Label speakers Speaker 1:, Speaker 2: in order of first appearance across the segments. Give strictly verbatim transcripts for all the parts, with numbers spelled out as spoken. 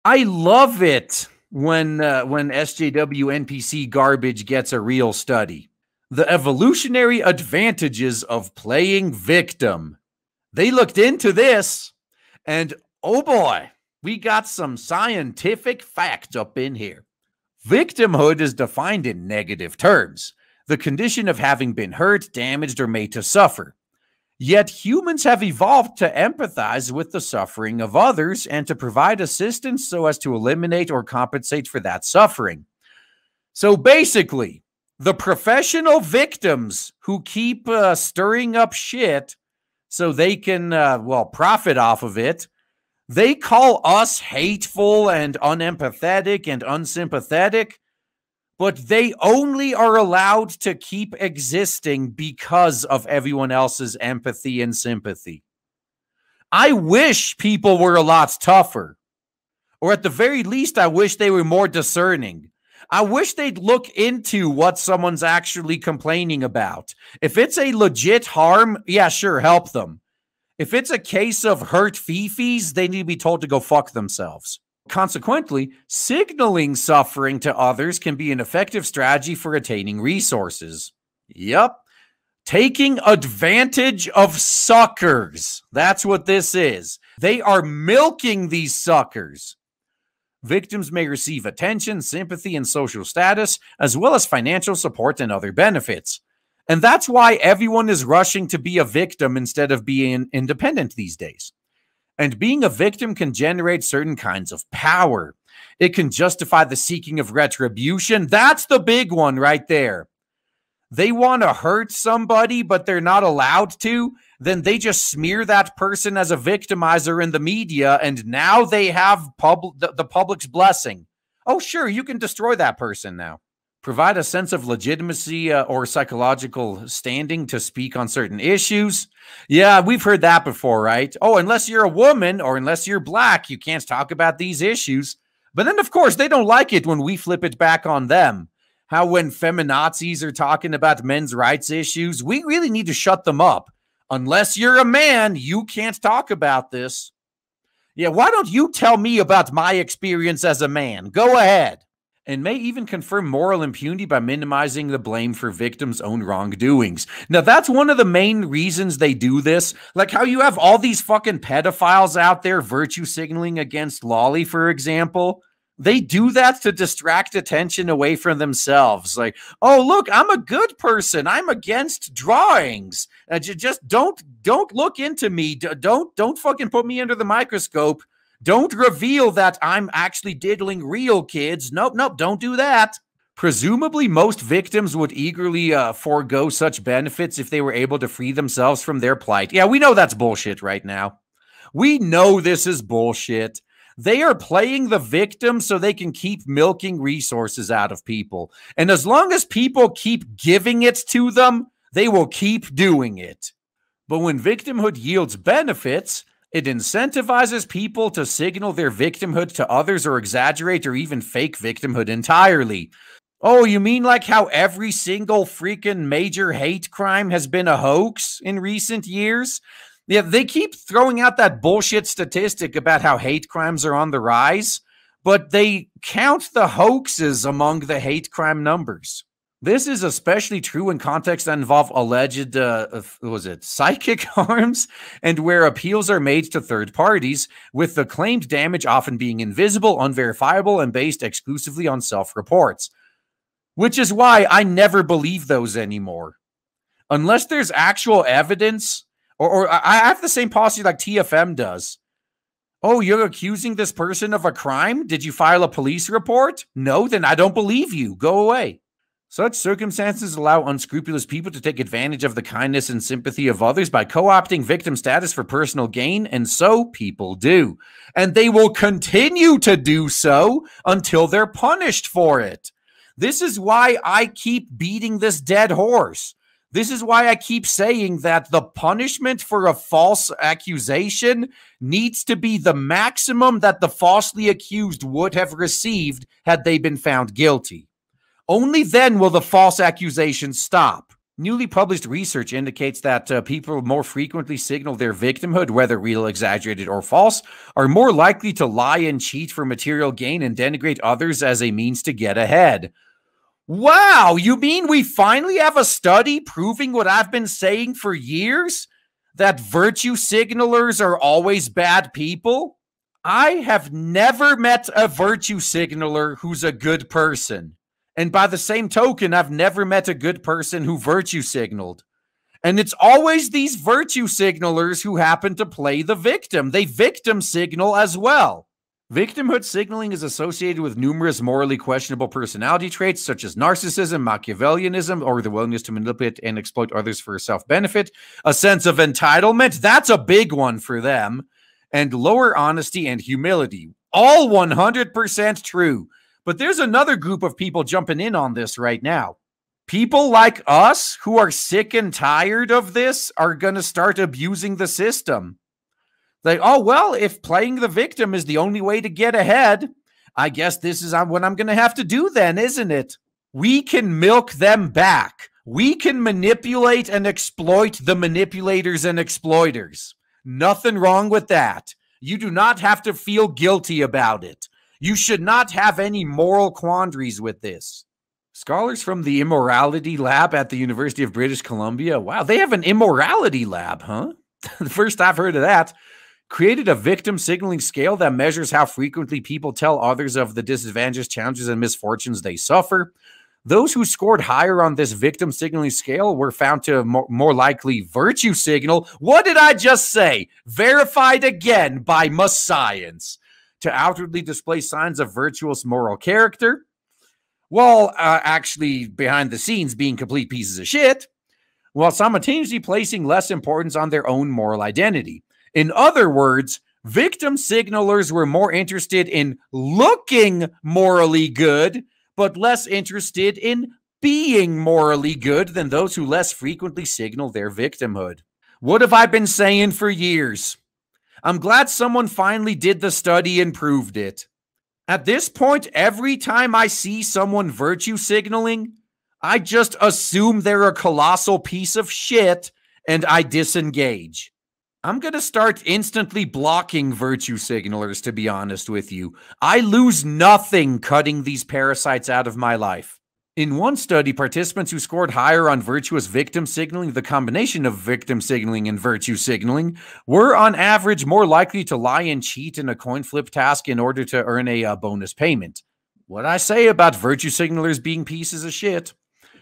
Speaker 1: I love it when uh, when S J W N P C garbage gets a real study. The evolutionary advantages of playing victim. They looked into this, and oh boy, we got some scientific facts up in here. Victimhood is defined in negative terms, the condition of having been hurt, damaged, or made to suffer. Yet humans have evolved to empathize with the suffering of others and to provide assistance so as to eliminate or compensate for that suffering. So basically, the professional victims who keep uh, stirring up shit so they can, uh, well, profit off of it, they call us hateful and unempathetic and unsympathetic, but they only are allowed to keep existing because of everyone else's empathy and sympathy. I wish people were a lot tougher, or at the very least, I wish they were more discerning. I wish they'd look into what someone's actually complaining about. If it's a legit harm, yeah, sure, help them. If it's a case of hurt fifis, they need to be told to go fuck themselves. Consequently, signaling suffering to others can be an effective strategy for attaining resources. Yep. Taking advantage of suckers. That's what this is. They are milking these suckers. Victims may receive attention, sympathy, and social status, as well as financial support and other benefits. And that's why everyone is rushing to be a victim instead of being independent these days. And being a victim can generate certain kinds of power. It can justify the seeking of retribution. That's the big one right there. They want to hurt somebody, but they're not allowed to. Then they just smear that person as a victimizer in the media, and now they have pub the, the public's blessing. Oh, sure, you can destroy that person now. Provide a sense of legitimacy uh, or psychological standing to speak on certain issues. Yeah, we've heard that before, right? Oh, unless you're a woman or unless you're black, you can't talk about these issues. But then, of course, they don't like it when we flip it back on them. How when feminazis are talking about men's rights issues, we really need to shut them up. Unless you're a man, you can't talk about this. Yeah, why don't you tell me about my experience as a man? Go ahead. And may even confirm moral impunity by minimizing the blame for victims' own wrongdoings. Now, that's one of the main reasons they do this. Like how you have all these fucking pedophiles out there virtue signaling against Lolly, for example. They do that to distract attention away from themselves. Like, oh, look, I'm a good person. I'm against drawings. Uh, just don't, don't look into me. D don't, don't fucking put me under the microscope. Don't reveal that I'm actually diddling real kids. Nope, nope, don't do that. Presumably, most victims would eagerly uh, forego such benefits if they were able to free themselves from their plight. Yeah, we know that's bullshit right now. We know this is bullshit. They are playing the victim so they can keep milking resources out of people. And as long as people keep giving it to them, they will keep doing it. But when victimhood yields benefits, it incentivizes people to signal their victimhood to others or exaggerate or even fake victimhood entirely. Oh, you mean like how every single freaking major hate crime has been a hoax in recent years? Yeah, they keep throwing out that bullshit statistic about how hate crimes are on the rise, but they count the hoaxes among the hate crime numbers. This is especially true in contexts that involve alleged, uh, what was it, psychic harms, and where appeals are made to third parties, with the claimed damage often being invisible, unverifiable, and based exclusively on self-reports. Which is why I never believe those anymore. Unless there's actual evidence, or, or I have the same policy like T F M does. Oh, you're accusing this person of a crime? Did you file a police report? No, then I don't believe you. Go away. Such circumstances allow unscrupulous people to take advantage of the kindness and sympathy of others by co-opting victim status for personal gain, and so people do. And they will continue to do so until they're punished for it. This is why I keep beating this dead horse. This is why I keep saying that the punishment for a false accusation needs to be the maximum that the falsely accused would have received had they been found guilty. Only then will the false accusation stop. Newly published research indicates that uh, people more frequently signal their victimhood, whether real, exaggerated, or false, are more likely to lie and cheat for material gain and denigrate others as a means to get ahead. Wow, you mean we finally have a study proving what I've been saying for years? That virtue signalers are always bad people? I have never met a virtue signaler who's a good person. And by the same token, I've never met a good person who virtue signaled. And it's always these virtue signalers who happen to play the victim. They victim signal as well. Victimhood signaling is associated with numerous morally questionable personality traits such as narcissism, Machiavellianism, or the willingness to manipulate and exploit others for self-benefit, a sense of entitlement, that's a big one for them, and lower honesty and humility. All one hundred percent true. But there's another group of people jumping in on this right now. People like us who are sick and tired of this are going to start abusing the system. Like, oh, well, if playing the victim is the only way to get ahead, I guess this is what I'm going to have to do then, isn't it? We can milk them back. We can manipulate and exploit the manipulators and exploiters. Nothing wrong with that. You do not have to feel guilty about it. You should not have any moral quandaries with this. Scholars from the Immorality Lab at the University of British Columbia, wow, they have an immorality lab, huh? The first I've heard of that. Created a victim signaling scale that measures how frequently people tell others of the disadvantages, challenges, and misfortunes they suffer. Those who scored higher on this victim signaling scale were found to more, more likely virtue signal. What did I just say? Verified again by Science. To outwardly display signs of virtuous moral character, while uh, actually behind the scenes being complete pieces of shit, while simultaneously placing less importance on their own moral identity. In other words, victim signalers were more interested in looking morally good, but less interested in being morally good than those who less frequently signal their victimhood. What have I been saying for years? I'm glad someone finally did the study and proved it. At this point, every time I see someone virtue signaling, I just assume they're a colossal piece of shit and I disengage. I'm going to start instantly blocking virtue signalers, to be honest with you. I lose nothing cutting these parasites out of my life. In one study, participants who scored higher on virtuous victim signaling, the combination of victim signaling and virtue signaling, were on average more likely to lie and cheat in a coin flip task in order to earn a uh, bonus payment. What I say about virtue signalers being pieces of shit?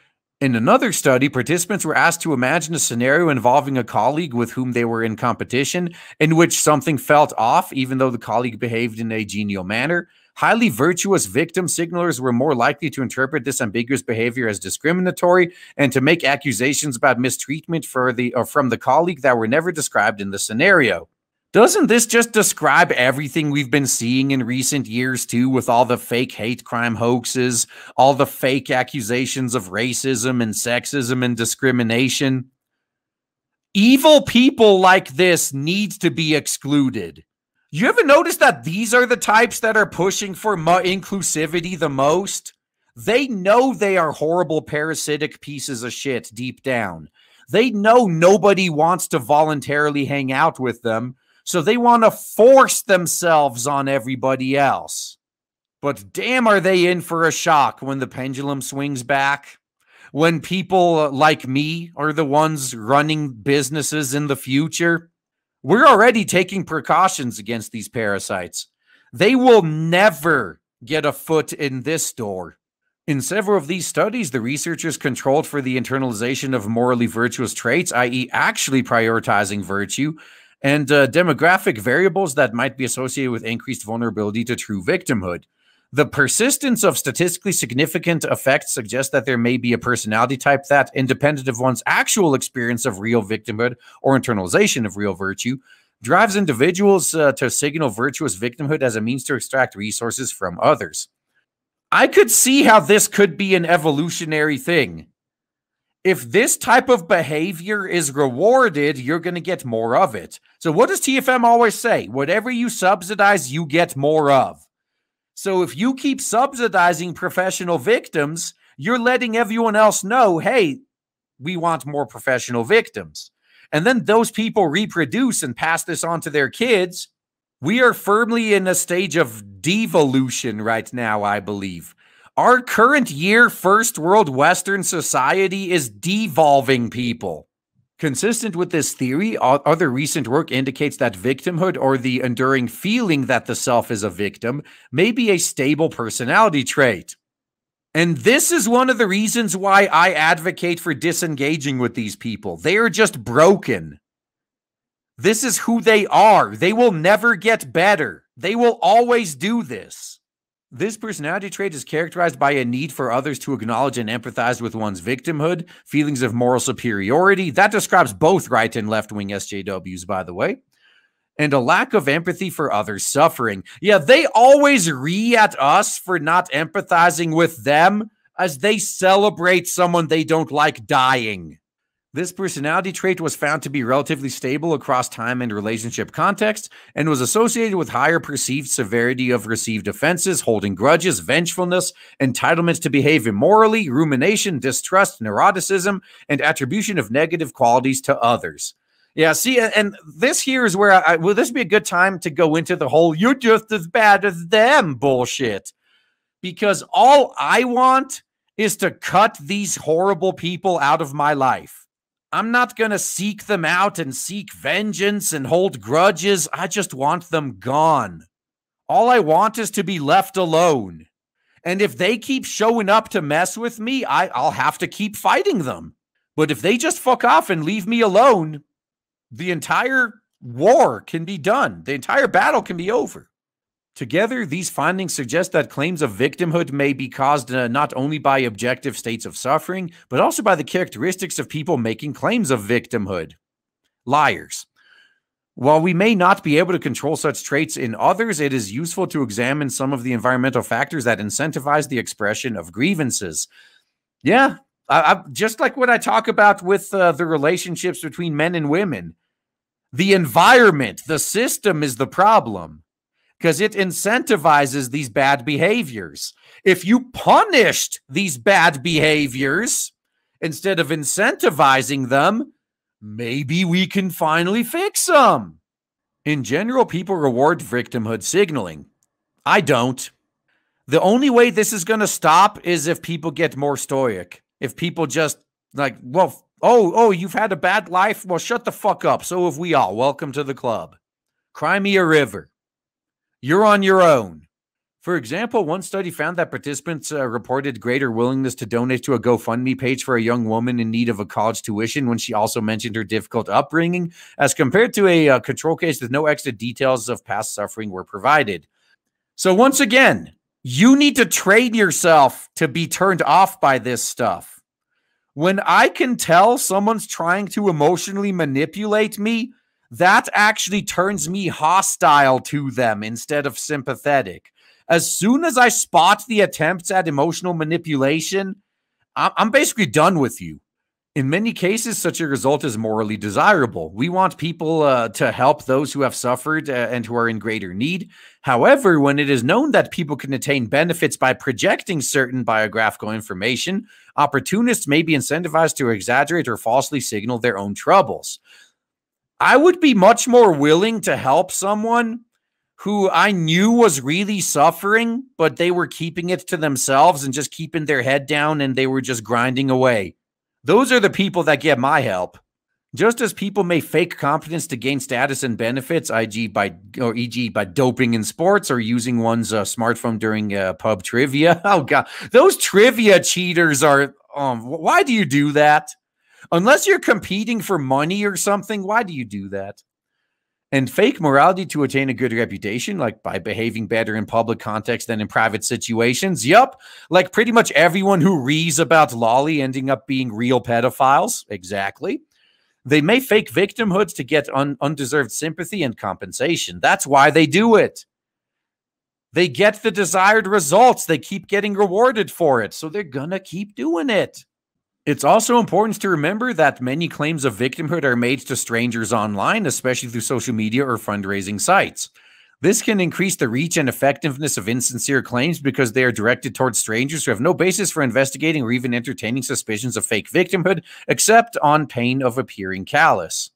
Speaker 1: In another study, participants were asked to imagine a scenario involving a colleague with whom they were in competition, in which something felt off, even though the colleague behaved in a genial manner. Highly virtuous victim signalers were more likely to interpret this ambiguous behavior as discriminatory and to make accusations about mistreatment for the, or from the colleague that were never described in the scenario. Doesn't this just describe everything we've been seeing in recent years too, with all the fake hate crime hoaxes, all the fake accusations of racism and sexism and discrimination? Evil people like this need to be excluded. You ever notice that these are the types that are pushing for mo- inclusivity the most? They know they are horrible, parasitic pieces of shit deep down. They know nobody wants to voluntarily hang out with them, so they want to force themselves on everybody else. But damn, are they in for a shock when the pendulum swings back? When people like me are the ones running businesses in the future? We're already taking precautions against these parasites. They will never get a foot in this door. In several of these studies, the researchers controlled for the internalization of morally virtuous traits, that is actually prioritizing virtue, and uh, demographic variables that might be associated with increased vulnerability to true victimhood. The persistence of statistically significant effects suggests that there may be a personality type that, independent of one's actual experience of real victimhood or internalization of real virtue, drives individuals uh, to signal virtuous victimhood as a means to extract resources from others. I could see how this could be an evolutionary thing. If this type of behavior is rewarded, you're going to get more of it. So what does T F M always say? Whatever you subsidize, you get more of. So if you keep subsidizing professional victims, you're letting everyone else know, hey, we want more professional victims. And then those people reproduce and pass this on to their kids. We are firmly in a stage of devolution right now, I believe. Our current year first world Western society is devolving people. Consistent with this theory, other recent work indicates that victimhood, or the enduring feeling that the self is a victim, may be a stable personality trait. And this is one of the reasons why I advocate for disengaging with these people. They are just broken. This is who they are. They will never get better. They will always do this. This personality trait is characterized by a need for others to acknowledge and empathize with one's victimhood, feelings of moral superiority. That describes both right and left-wing S J Ws, by the way. And a lack of empathy for others' suffering. Yeah, they always re at us for not empathizing with them as they celebrate someone they don't like dying. This personality trait was found to be relatively stable across time and relationship contexts, and was associated with higher perceived severity of received offenses, holding grudges, vengefulness, entitlement to behave immorally, rumination, distrust, neuroticism, and attribution of negative qualities to others. Yeah, see, and this here is where I, will this be a good time to go into the whole "you're just as bad as them" bullshit? Because all I want is to cut these horrible people out of my life. I'm not going to seek them out and seek vengeance and hold grudges. I just want them gone. All I want is to be left alone. And if they keep showing up to mess with me, I, I'll have to keep fighting them. But if they just fuck off and leave me alone, the entire war can be done. The entire battle can be over. Together, these findings suggest that claims of victimhood may be caused uh, not only by objective states of suffering, but also by the characteristics of people making claims of victimhood. Liars. While we may not be able to control such traits in others, it is useful to examine some of the environmental factors that incentivize the expression of grievances. Yeah, I, I, just like what I talk about with uh, the relationships between men and women. The environment, the system is the problem, because it incentivizes these bad behaviors. If you punished these bad behaviors instead of incentivizing them, maybe we can finally fix them. In general, people reward victimhood signaling. I don't. The only way this is going to stop is if people get more stoic. If people just like, well, oh, oh, you've had a bad life? Well, shut the fuck up. So have we all. Welcome to the club. Cry me a river. You're on your own. For example, one study found that participants uh, reported greater willingness to donate to a GoFundMe page for a young woman in need of a college tuition when she also mentioned her difficult upbringing, as compared to a uh, control case with no extra details of past suffering were provided. So once again, you need to train yourself to be turned off by this stuff. When I can tell someone's trying to emotionally manipulate me, that actually turns me hostile to them instead of sympathetic. As soon as I spot the attempts at emotional manipulation, I'm basically done with you. In many cases, such a result is morally desirable. We want people uh, to help those who have suffered uh, and who are in greater need. However, when it is known that people can attain benefits by projecting certain biographical information, opportunists may be incentivized to exaggerate or falsely signal their own troubles. I would be much more willing to help someone who I knew was really suffering, but they were keeping it to themselves and just keeping their head down, and they were just grinding away. Those are the people that get my help. Just as people may fake competence to gain status and benefits, for example by, or for example by doping in sports or using one's uh, smartphone during uh, pub trivia. Oh, God. Those trivia cheaters are, um, why do you do that? Unless you're competing for money or something, why do you do that? And fake morality to attain a good reputation, like by behaving better in public context than in private situations. Yup, like pretty much everyone who reads about Lolly ending up being real pedophiles. Exactly. They may fake victimhoods to get un undeserved sympathy and compensation. That's why they do it. They get the desired results. They keep getting rewarded for it, so they're gonna keep doing it. It's also important to remember that many claims of victimhood are made to strangers online, especially through social media or fundraising sites. This can increase the reach and effectiveness of insincere claims because they are directed towards strangers who have no basis for investigating or even entertaining suspicions of fake victimhood, except on pain of appearing callous.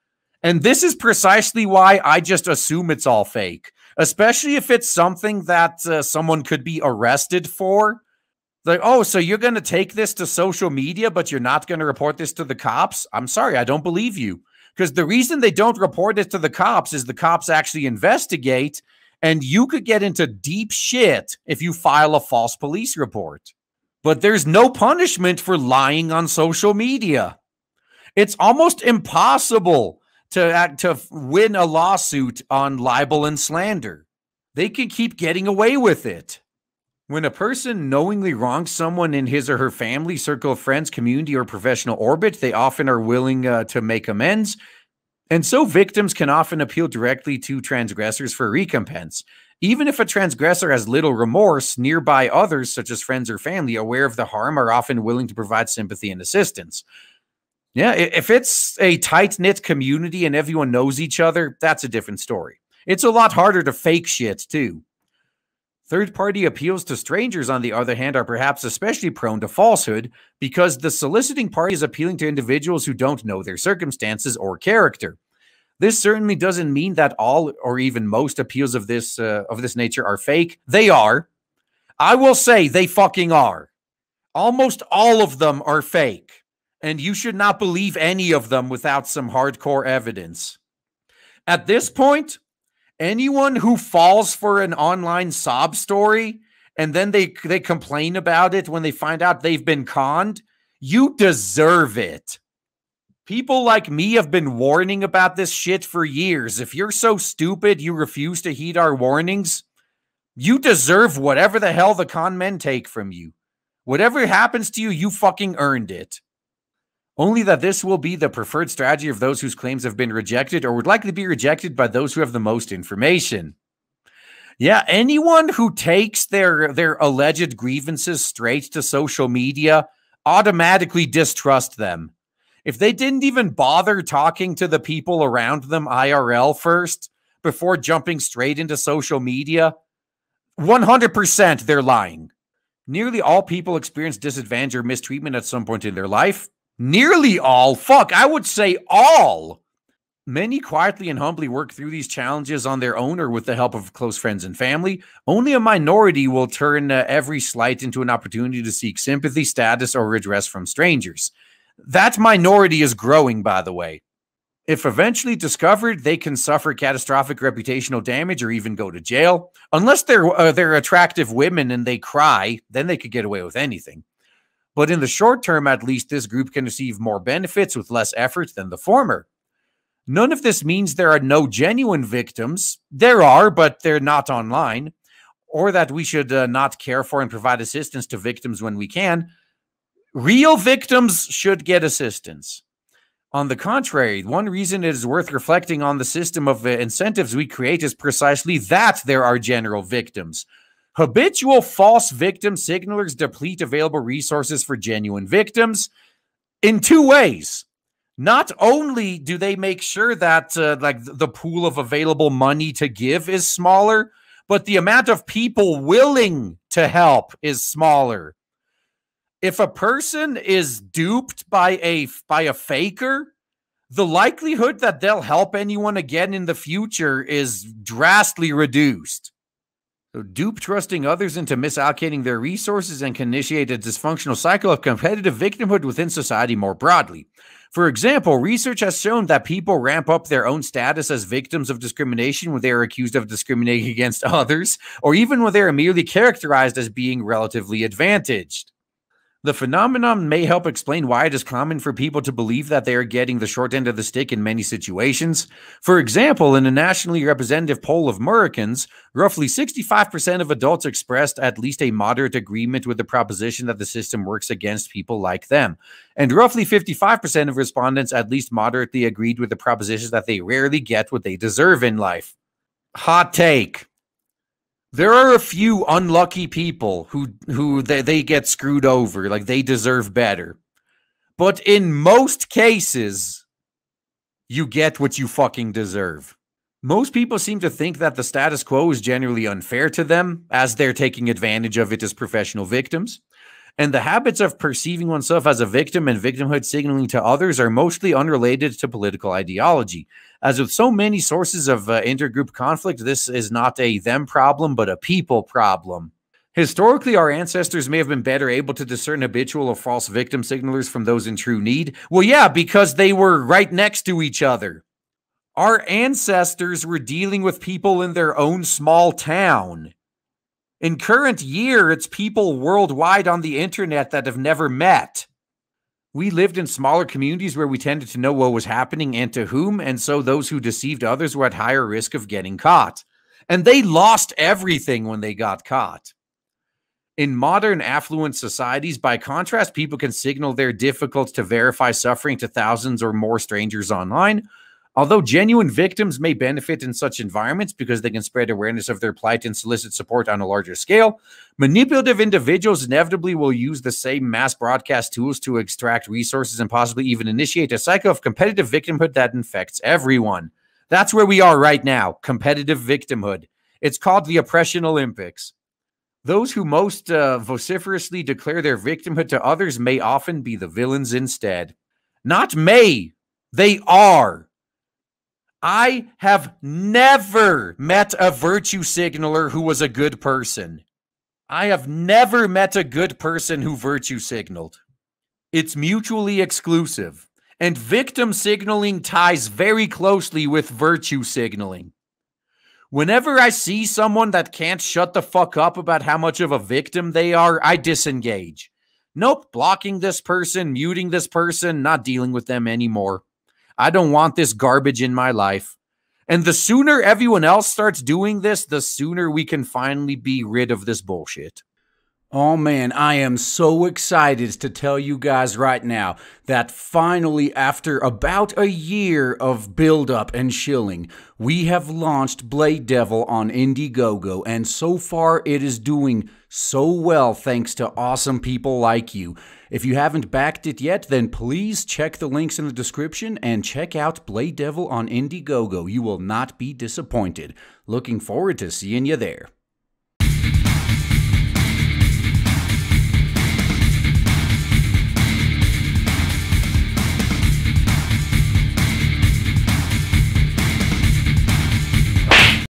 Speaker 1: And this is precisely why I just assume it's all fake, especially if it's something that uh, someone could be arrested for. Like, oh, so you're going to take this to social media, but you're not going to report this to the cops? I'm sorry, I don't believe you. Because the reason they don't report it to the cops is the cops actually investigate, and you could get into deep shit if you file a false police report. But there's no punishment for lying on social media. It's almost impossible to act, to win a lawsuit on libel and slander. They can keep getting away with it. When a person knowingly wrongs someone in his or her family, circle of friends, community, or professional orbit, they often are willing uh, to make amends. And so victims can often appeal directly to transgressors for recompense. Even if a transgressor has little remorse, nearby others, such as friends or family, aware of the harm, are often willing to provide sympathy and assistance. Yeah, if it's a tight-knit community and everyone knows each other, that's a different story. It's a lot harder to fake shit, too. Third-party appeals to strangers, on the other hand, are perhaps especially prone to falsehood because the soliciting party is appealing to individuals who don't know their circumstances or character. This certainly doesn't mean that all or even most appeals of this uh, of this nature are fake. They are. I will say they fucking are. Almost all of them are fake, and you should not believe any of them without some hardcore evidence. At this point, anyone who falls for an online sob story and then they, they complain about it when they find out they've been conned, you deserve it. People like me have been warning about this shit for years. If you're so stupid you refuse to heed our warnings, you deserve whatever the hell the con men take from you. Whatever happens to you, you fucking earned it. Only that this will be the preferred strategy of those whose claims have been rejected or would likely be rejected by those who have the most information. Yeah, anyone who takes their, their alleged grievances straight to social media automatically distrust them. If they didn't even bother talking to the people around them I R L first before jumping straight into social media, one hundred percent they're lying. Nearly all people experience disadvantage or mistreatment at some point in their life. Nearly all. Fuck, I would say all. Many quietly and humbly work through these challenges on their own or with the help of close friends and family. Only a minority will turn uh, every slight into an opportunity to seek sympathy, status, or redress from strangers. That minority is growing, by the way. If eventually discovered, they can suffer catastrophic reputational damage or even go to jail. Unless they're, uh, they're attractive women and they cry, then they could get away with anything. But in the short term, at least, this group can receive more benefits with less effort than the former. None of this means there are no genuine victims. There are, but they're not online. Or that we should uh, not care for and provide assistance to victims when we can. Real victims should get assistance. On the contrary, one reason it is worth reflecting on the system of uh, incentives we create is precisely that there are general victims. Habitual false victim signalers deplete available resources for genuine victims in two ways. Not only do they make sure that uh, like the pool of available money to give is smaller, but the amount of people willing to help is smaller. If a person is duped by a by a faker, the likelihood that they'll help anyone again in the future is drastically reduced. So dupe trusting others into misallocating their resources and can initiate a dysfunctional cycle of competitive victimhood within society more broadly. For example, research has shown that people ramp up their own status as victims of discrimination when they are accused of discriminating against others, or even when they are merely characterized as being relatively advantaged. The phenomenon may help explain why it is common for people to believe that they are getting the short end of the stick in many situations. For example, in a nationally representative poll of Americans, roughly sixty-five percent of adults expressed at least a moderate agreement with the proposition that the system works against people like them. And roughly fifty-five percent of respondents at least moderately agreed with the proposition that they rarely get what they deserve in life. Hot take. There are a few unlucky people who who they, they get screwed over, like they deserve better. But in most cases, you get what you fucking deserve. Most people seem to think that the status quo is generally unfair to them, as they're taking advantage of it as professional victims. And the habits of perceiving oneself as a victim and victimhood signaling to others are mostly unrelated to political ideology. As with so many sources of uh, intergroup conflict, this is not a them problem, but a people problem. Historically, our ancestors may have been better able to discern habitual or false victim signalers from those in true need. Well, yeah, because they were right next to each other. Our ancestors were dealing with people in their own small town. In current year, it's people worldwide on the internet that have never met. We lived in smaller communities where we tended to know what was happening and to whom, and so those who deceived others were at higher risk of getting caught. And they lost everything when they got caught. In modern affluent societies, by contrast, people can signal their difficult to verify suffering to thousands or more strangers online. Although genuine victims may benefit in such environments because they can spread awareness of their plight and solicit support on a larger scale, manipulative individuals inevitably will use the same mass broadcast tools to extract resources and possibly even initiate a cycle of competitive victimhood that infects everyone. That's where we are right now, competitive victimhood. It's called the Oppression Olympics. Those who most uh, vociferously declare their victimhood to others may often be the villains instead. Not may, they are. I have never met a virtue signaler who was a good person. I have never met a good person who virtue signaled. It's mutually exclusive, and victim signaling ties very closely with virtue signaling. Whenever I see someone that can't shut the fuck up about how much of a victim they are, I disengage. Nope, blocking this person, muting this person, not dealing with them anymore. I don't want this garbage in my life. And the sooner everyone else starts doing this, the sooner we can finally be rid of this bullshit. Oh man, I am so excited to tell you guys right now that finally, after about a year of build-up and shilling, we have launched Blade Devil on Indiegogo, and so far it is doing so well thanks to awesome people like you. If you haven't backed it yet, then please check the links in the description and check out Blade Devil on Indiegogo. You will not be disappointed. Looking forward to seeing you there.